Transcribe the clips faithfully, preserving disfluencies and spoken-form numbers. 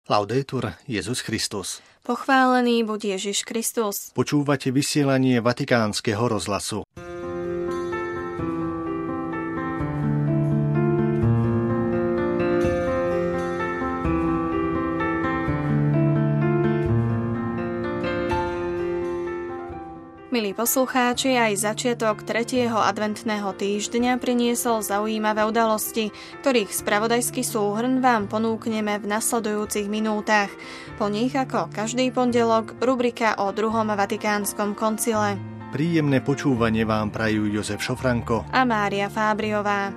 Laudetur Jesus Christus. Pochválený buď Ježiš Kristus. Počúvate vysielanie Vatikánskeho rozhlasu. Milí poslucháči, aj začiatok tretieho adventného týždňa priniesol zaujímavé udalosti, ktorých spravodajský súhrn vám ponúkneme v nasledujúcich minútach. Po nich, ako každý pondelok, rubrika o druhom Vatikánskom koncile. Príjemné počúvanie vám prajú Jozef Šofranko a Mária Fábriová.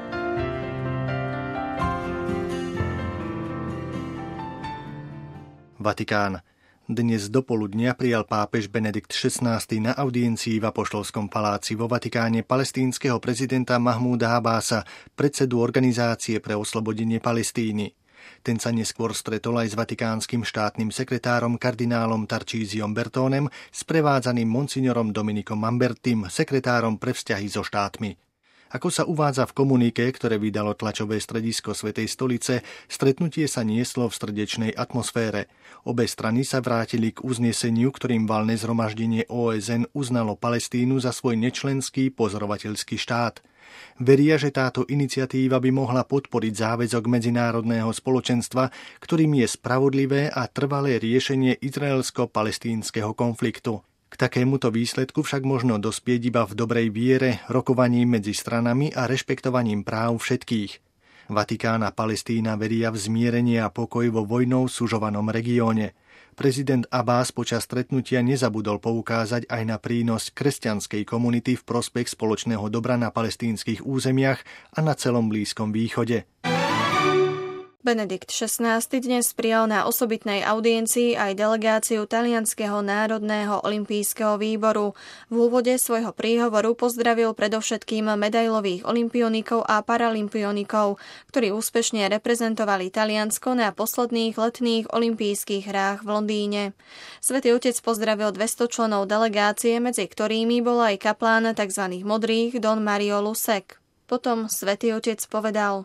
Vatikán. Dnes dopoludnia prijal pápež Benedikt šestnásty na audiencii v Apoštolskom paláci vo Vatikáne palestínskeho prezidenta Mahmúda Abbása, predsedu Organizácie pre oslobodenie Palestíny. Ten sa neskôr stretol aj s vatikánskym štátnym sekretárom kardinálom Tarcísiom Bertónem, sprevádzaným monsignorom Dominikom Mambertim, sekretárom pre vzťahy so štátmi. Ako sa uvádza v komunike, ktoré vydalo tlačové stredisko Svätej stolice, stretnutie sa nieslo v srdečnej atmosfére. Obe strany sa vrátili k uzneseniu, ktorým valné zhromaždenie ó es en uznalo Palestínu za svoj nečlenský pozorovateľský štát. Veria, že táto iniciatíva by mohla podporiť záväzok medzinárodného spoločenstva, ktorým je spravodlivé a trvalé riešenie izraelsko-palestínskeho konfliktu. K takémuto výsledku však možno dospieť iba v dobrej viere, rokovaním medzi stranami a rešpektovaním práv všetkých. Vatikán a Palestína veria v zmierenie a pokoj vo vojnou sužovanom regióne. Prezident Abbás počas stretnutia nezabudol poukázať aj na prínos kresťanskej komunity v prospech spoločného dobra na palestínskych územiach a na celom Blízkom východe. Benedikt šestnásty dnes prijal na osobitnej audiencii aj delegáciu Talianskeho národného olympijského výboru. V úvode svojho príhovoru pozdravil predovšetkým medailových olympionikov a paralympionikov, ktorí úspešne reprezentovali Taliansko na posledných letných olympijských hrách v Londýne. Svätý Otec pozdravil dvesto členov delegácie, medzi ktorými bol aj kaplán tzv. Modrých Don Mario Lusek. Potom Svätý Otec povedal: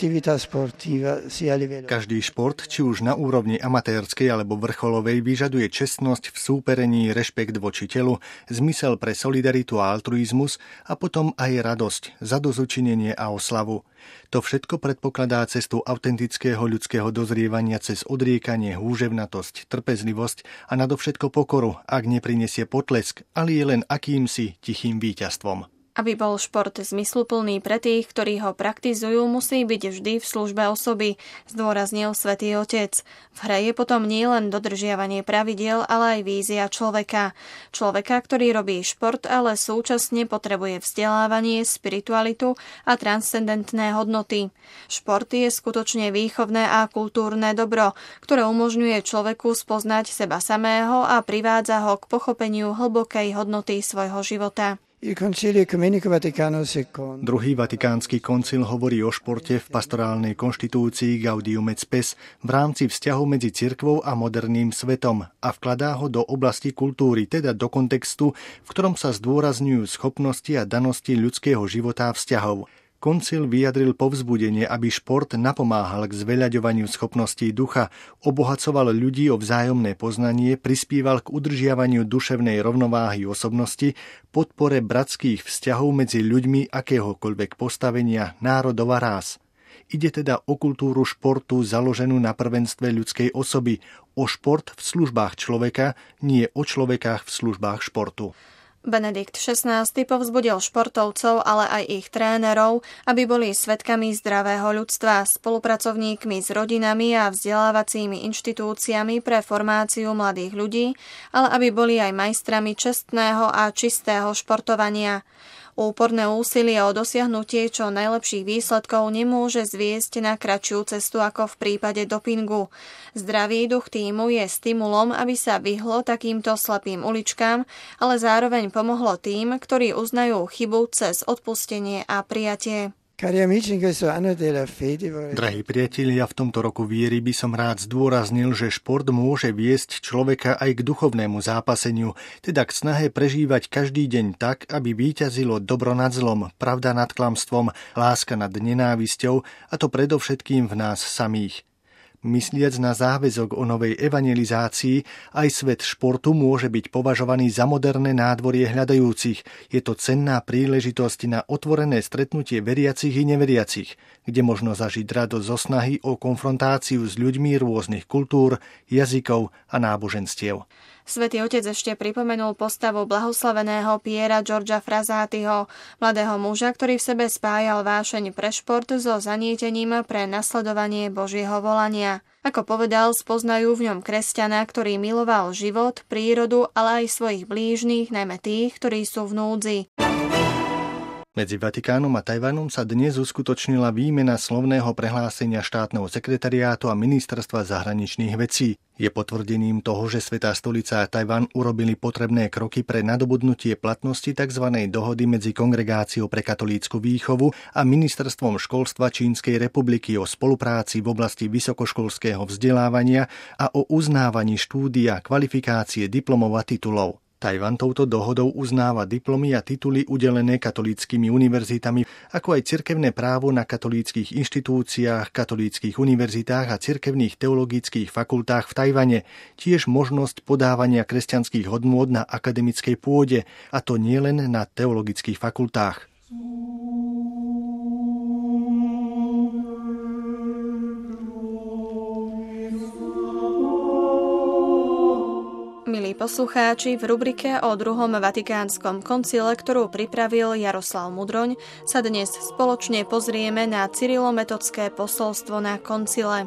Každý šport, či už na úrovni amatérskej alebo vrcholovej, vyžaduje čestnosť v súperení, rešpekt voči telu, zmysel pre solidaritu a altruizmus a potom aj radosť, zadozučinenie a oslavu. To všetko predpokladá cestu autentického ľudského dozrievania cez odriekanie, húževnatosť, trpezlivosť a nadovšetko pokoru, ak neprinesie potlesk, ale je len akýmsi tichým víťazstvom. Aby bol šport zmysluplný pre tých, ktorí ho praktizujú, musí byť vždy v službe osoby, zdôraznil Svätý Otec. V hre je potom nielen dodržiavanie pravidiel, ale aj vízia človeka. Človeka, ktorý robí šport, ale súčasne potrebuje vzdelávanie, spiritualitu a transcendentné hodnoty. Šport je skutočne výchovné a kultúrne dobro, ktoré umožňuje človeku spoznať seba samého a privádza ho k pochopeniu hlbokej hodnoty svojho života. Druhý vatikánsky koncil hovorí o športe v pastorálnej konštitúcii Gaudium et Spes v rámci vzťahov medzi cirkvou a moderným svetom a vkladá ho do oblasti kultúry, teda do kontextu, v ktorom sa zdôrazňujú schopnosti a danosti ľudského života a vzťahov. Koncil vyjadril povzbudenie, aby šport napomáhal k zveľaďovaniu schopností ducha, obohacoval ľudí o vzájomné poznanie, prispieval k udržiavaniu duševnej rovnováhy osobnosti, podpore bratských vzťahov medzi ľuďmi akéhokoľvek postavenia, národov a rás. Ide teda o kultúru športu založenú na prvenstve ľudskej osoby, o šport v službách človeka, nie o človekách v službách športu. Benedikt šestnásty povzbudil športovcov, ale aj ich trénerov, aby boli svedkami zdravého ľudstva, spolupracovníkmi s rodinami a vzdelávacími inštitúciami pre formáciu mladých ľudí, ale aby boli aj majstrami čestného a čistého športovania. Úporné úsilie o dosiahnutie čo najlepších výsledkov nemôže zviesť na kratšiu cestu ako v prípade dopingu. Zdravý duch tímu je stimulom, aby sa vyhlo takýmto slepým uličkám, ale zároveň pomohlo tým, ktorí uznajú chybu cez odpustenie a prijatie. Drahí priatelia, v tomto roku viery by som rád zdôraznil, že šport môže viesť človeka aj k duchovnému zápaseniu, teda k snahe prežívať každý deň tak, aby víťazilo dobro nad zlom, pravda nad klamstvom, láska nad nenávisťou, a to predovšetkým v nás samých. Mysliac na záväzok o novej evangelizácii, aj svet športu môže byť považovaný za moderné nádvorie hľadajúcich. Je to cenná príležitosť na otvorené stretnutie veriacich i neveriacich, kde možno zažiť radosť zo snahy o konfrontáciu s ľuďmi rôznych kultúr, jazykov a náboženstiev. Svätý Otec ešte pripomenul postavu blahoslaveného Piera Georgia Frazátyho, mladého muža, ktorý v sebe spájal vášeň pre šport so zanietením pre nasledovanie Božieho volania. Ako povedal, spoznajú v ňom kresťana, ktorý miloval život, prírodu, ale aj svojich blížnych, najmä tých, ktorí sú v núdzi. Medzi Vatikánom a Tajvanom sa dnes uskutočnila výmena slovného prehlásenia štátneho sekretariátu a ministerstva zahraničných vecí. Je potvrdením toho, že Svätá stolica a Tajvan urobili potrebné kroky pre nadobudnutie platnosti tzv. Dohody medzi Kongregáciou pre katolícku výchovu a Ministerstvom školstva Čínskej republiky o spolupráci v oblasti vysokoškolského vzdelávania a o uznávaní štúdia, kvalifikácie, diplomov a titulov. Tajvan touto dohodou uznáva diplomy a tituly udelené katolíckymi univerzitami, ako aj cirkevné právo na katolíckych inštitúciách, katolíckych univerzitách a cirkevných teologických fakultách v Tajvane, tiež možnosť podávania kresťanských hodnôt na akademickej pôde, a to nielen na teologických fakultách. Milí poslucháči, v rubrike o druhom Vatikánskom koncile, ktorú pripravil Jaroslav Mudroň, sa dnes spoločne pozrieme na cyrilometodské posolstvo na koncile.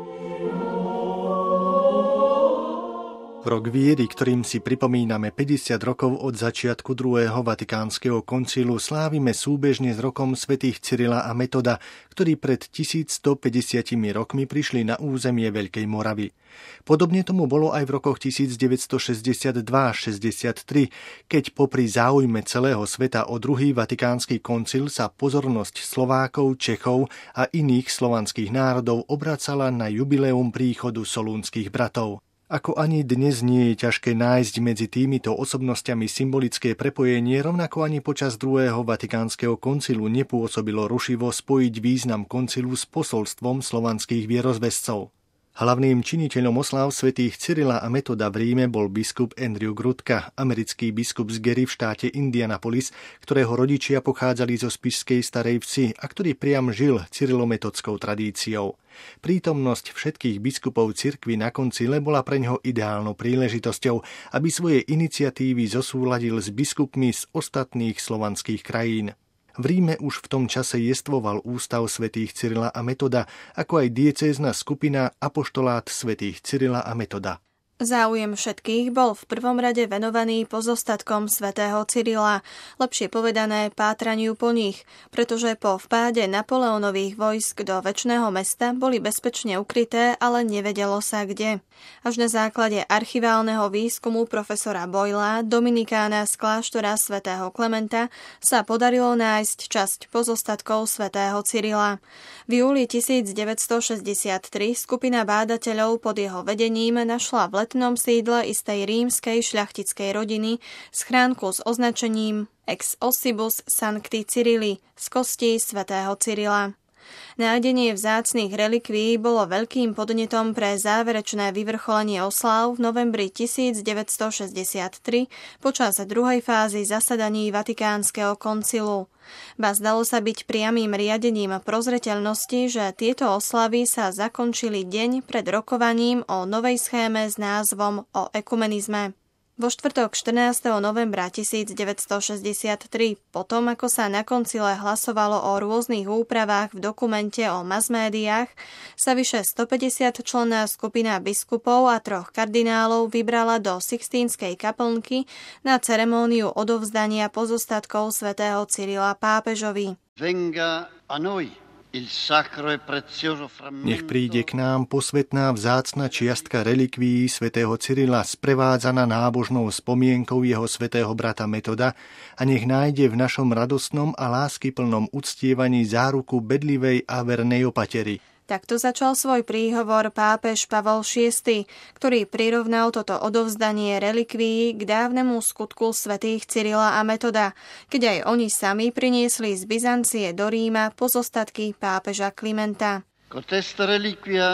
Rok viery, ktorým si pripomíname päťdesiat rokov od začiatku druhého Vatikánskeho koncilu, slávime súbežne s rokom svätých Cyrila a Metoda, ktorí pred tisícstopäťdesiatimi rokmi prišli na územie Veľkej Moravy. Podobne tomu bolo aj v rokoch tisícdeväťstošesťdesiatdva až šesťdesiattri, keď popri záujme celého sveta o druhý Vatikánsky koncil sa pozornosť Slovákov, Čechov a iných slovanských národov obracala na jubileum príchodu solúnskych bratov. Ako ani dnes nie je ťažké nájsť medzi týmito osobnostiami symbolické prepojenie, rovnako ani počas druhého Vatikánskeho koncilu nepôsobilo rušivo spojiť význam koncilu s posolstvom slovanských vierozvescov. Hlavným činiteľom osláv svätých Cyrila a Metoda v Ríme bol biskup Andrew Grudka, americký biskup z Gary v štáte Indianapolis, ktorého rodičia pochádzali zo spišskej Starej Vsi a ktorý priam žil cyrilometodskou tradíciou. Prítomnosť všetkých biskupov cirkvi na koncile bola preňho ideálnou príležitosťou, aby svoje iniciatívy zosúladil s biskupmi z ostatných slovanských krajín. V Ríme už v tom čase jestvoval ústav svätých Cyrila a Metoda, ako aj diecézna skupina Apoštolát svätých Cyrila a Metoda. Záujem všetkých bol v prvom rade venovaný pozostatkom svätého Cyrila, lepšie povedané pátraniu po nich, pretože po vpáde Napoleónových vojsk do Večného mesta boli bezpečne ukryté, ale nevedelo sa kde. Až na základe archiválneho výskumu profesora Boyla, dominikána z kláštora svätého Klementa, sa podarilo nájsť časť pozostatkov svätého Cyrila. V júli tisícdeväťstošesťdesiattri skupina bádateľov pod jeho vedením našla v letnom sídle istej rímskej šľachtickej rodiny schránku s označením Ex ossibus sancti Cyrili z kostí svätého Cyrila. Nájdenie vzácnych relikvií bolo veľkým podnetom pre záverečné vyvrcholenie osláv v novembri tisícdeväťstošesťdesiattri počas druhej fázy zasadaní Vatikánskeho koncilu. Ba zdalo sa byť priamym riadením prozreteľnosti, že tieto oslavy sa zakončili deň pred rokovaním o novej schéme s názvom o ekumenizme. Vo štvrtok štrnásteho novembra tisícdeväťstošesťdesiattri, potom ako sa na koncile hlasovalo o rôznych úpravách v dokumente o masmédiách, sa vyše stopäťdesiatčlenná skupina biskupov a troch kardinálov vybrala do Sixtínskej kaplnky na ceremóniu odovzdania pozostatkov svätého Cyrila pápežovi. Venga a noi. Nech príde k nám posvätná vzácna čiastka relikvií svätého Cyrila sprevádzaná nábožnou spomienkou jeho svätého brata Metoda a nech nájde v našom radostnom a láskyplnom uctievaní záruku bedlivej a vernej opatery. Takto začal svoj príhovor pápež Pavol šiesty, ktorý prirovnal toto odovzdanie relikvií k dávnemu skutku svätých Cyrila a Metoda, keď aj oni sami priniesli z Byzancie do Ríma pozostatky pápeža Klimenta. Cotesta reliquia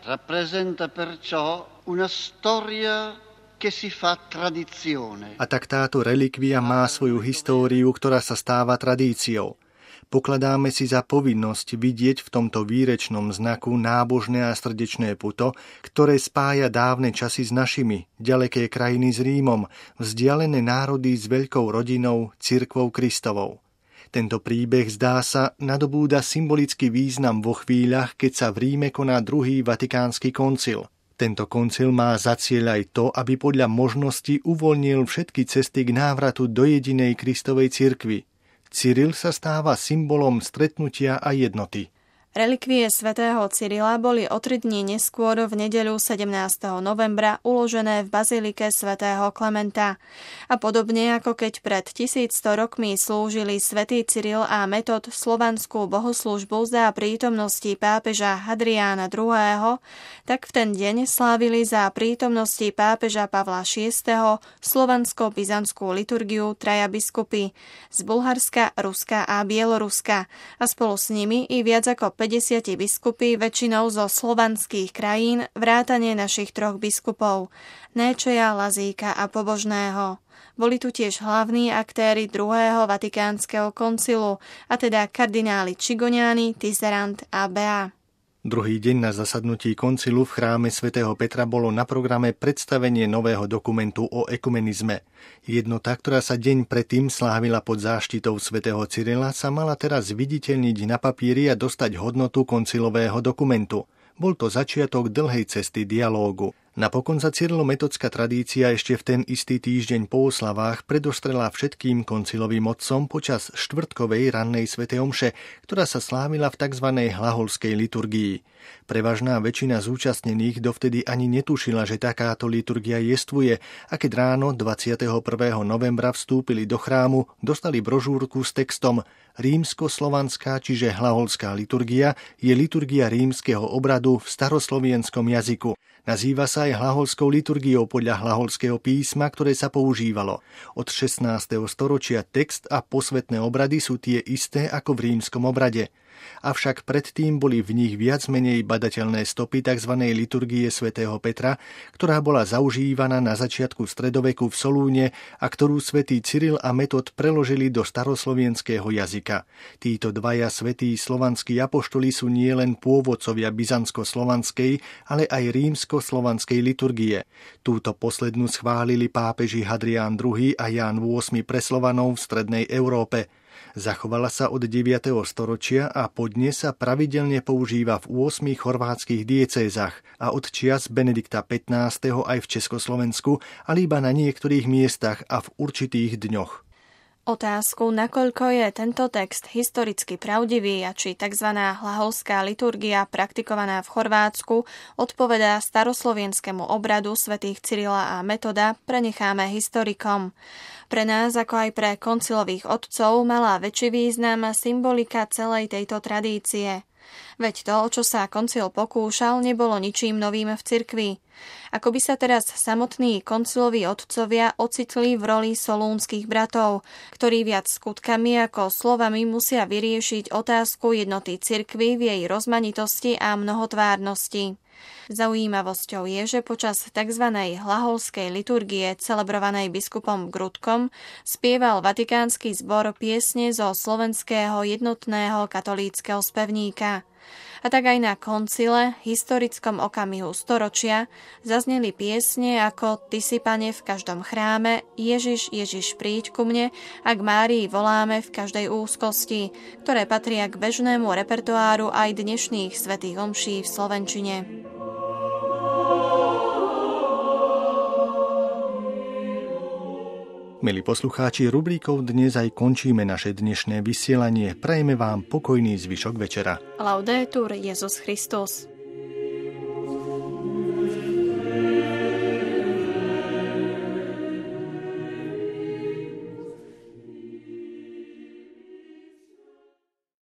rappresenta perciò una storia che si fa tradizione. A tak táto relikvia má svoju históriu, ktorá sa stáva tradíciou. Pokladáme si za povinnosť vidieť v tomto výrečnom znaku nábožné a srdečné puto, ktoré spája dávne časy s našimi, ďaleké krajiny s Rímom, vzdialené národy s veľkou rodinou, cirkvou Kristovou. Tento príbeh, zdá sa, nadobúda symbolický význam vo chvíľach, keď sa v Ríme koná druhý vatikánsky koncil. Tento koncil má za cieľ aj to, aby podľa možnosti uvoľnil všetky cesty k návratu do jedinej Kristovej cirkvi. Cyril sa stáva symbolom stretnutia a jednoty. Relikvie svätého Cyrila boli o tri dni neskôr v nedeľu sedemnásteho novembra uložené v bazilike svätého Klementa. A podobne ako keď pred tisícsto rokmi slúžili svätý Cyril a Metod slovanskú bohoslúžbu za prítomnosti pápeža Hadriána druhého., tak v ten deň slávili za prítomnosti pápeža Pavla šiesteho. slovansko-byzantskú liturgiu traja biskupy z Bulharska, Ruska a Bieloruska a spolu s nimi i viac ako päťdesiat biskupy, väčšinou zo slovanských krajín, vrátane našich troch biskupov, Néčeja, Lazíka a Pobožného. Boli tu tiež hlavní aktéri druhého vatikánskeho koncilu, a teda kardináli Čigoniani, Tisserand a Bea. Druhý deň na zasadnutí koncilu v chráme svätého Petra bolo na programe predstavenie nového dokumentu o ekumenizme. Jednota, ktorá sa deň predtým slávila pod záštitou svätého Cyrila, sa mala teraz viditeľniť na papieri a dostať hodnotu koncilového dokumentu. Bol to začiatok dlhej cesty dialógu. Napokon sa cyrilometodská tradícia ešte v ten istý týždeň po oslavách predostrela všetkým koncilovým otcom počas štvrtkovej rannej svätej omše, ktorá sa slávila v tzv. Hlaholskej liturgii. Prevažná väčšina zúčastnených dovtedy ani netušila, že takáto liturgia jestvuje, a keď ráno dvadsiateho prvého novembra vstúpili do chrámu, dostali brožúrku s textom Rímsko-slovanská, čiže hlaholská liturgia, je liturgia rímskeho obradu v staroslovienskom jazyku. Nazýva sa aj hlaholskou liturgiou podľa hlaholského písma, ktoré sa používalo. Od šestnásteho storočia text a posvetné obrady sú tie isté ako v rímskom obrade. Avšak predtým boli v nich viac menej badateľné stopy tzv. Liturgie svätého Petra, ktorá bola zaužívaná na začiatku stredoveku v Solúne a ktorú svätý Cyril a Metod preložili do staroslovenského jazyka. Títo dvaja svätí slovanskí apoštoli sú nielen pôvodcovia byzantsko-slovanskej, ale aj rímsko-slovanskej liturgie. Túto poslednú schválili pápeži Hadrián druhý. a Ján ôsmy pre Slovanov v strednej Európe. Zachovala sa od deviateho storočia a podnes sa pravidelne používa v ôsmich chorvátskych diecézach a od čias Benedikta pätnásteho. aj v Československu, ale iba na niektorých miestach a v určitých dňoch. Otázku, nakoľko je tento text historicky pravdivý a či tzv. Hlaholská liturgia praktikovaná v Chorvátsku odpovedá staroslovienskému obradu svätých Cyrila a Metoda, prenecháme historikom. Pre nás, ako aj pre koncilových otcov, mala väčší význam symbolika celej tejto tradície. Veď to, o čo sa koncil pokúšal, nebolo ničím novým v cirkvi. Ako by sa teraz samotní konciloví otcovia ocitli v roli solúnskych bratov, ktorí viac skutkami ako slovami musia vyriešiť otázku jednoty cirkvi v jej rozmanitosti a mnohotvárnosti. Zaujímavosťou je, že počas tzv. Hlaholskej liturgie celebrovanej biskupom Grudkom spieval vatikánsky zbor piesne zo slovenského jednotného katolíckeho spevníka. A tak aj na koncile, historickom okamihu storočia, zazneli piesne ako Ty si, Pane, v každom chráme, Ježiš, Ježiš, príď ku mne a k Márii voláme v každej úzkosti, ktoré patria k bežnému repertoáru aj dnešných svätých omší v slovenčine. Milí poslucháči, rubrikou dnes aj končíme naše dnešné vysielanie. Prajeme vám pokojný zvyšok večera. Laudetur Jesus Christus.